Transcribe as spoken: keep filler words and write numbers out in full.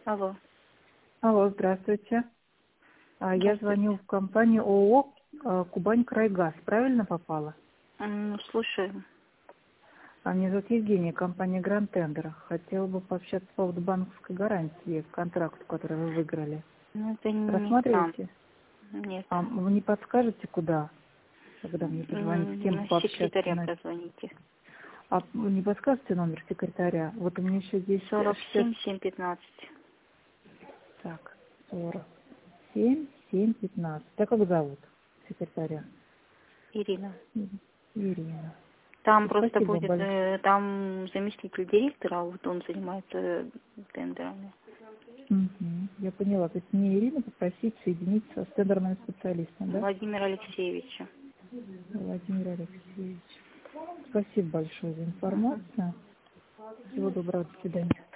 Алло. Алло, здравствуйте. А, Я Здравствуйте. звоню в компанию ООО а, «Кубань-Крайгаз». Правильно попала? М, Слушаю. А меня зовут Евгения, компания «Гранд Тендер». Хотела бы пообщаться по поводу банковской гарантии к контракту, который вы выиграли. Ну, это не к нам. Рассматриваете? Нет. А вы не подскажете, куда, когда мне позвонить, с М, кем На пообщаться? секретаря на- позвоните. А вы не подскажете номер секретаря? Вот у меня еще здесь Сорок шестьдесят... семь семь пятнадцать. Так, сорок семь семь пятнадцать. Так как зовут секретаря? Ирина. М, Ирина. Там просто Спасибо будет, большое. э, там заместитель директора, вот он занимается тендерами. Мгм. Я поняла. То есть мне Ирину попросить соединиться с тендерным специалистом, да? Владимир Алексеевича. Владимир Алексеевич. Спасибо большое за Мгм. информацию. Всего доброго. До свидания.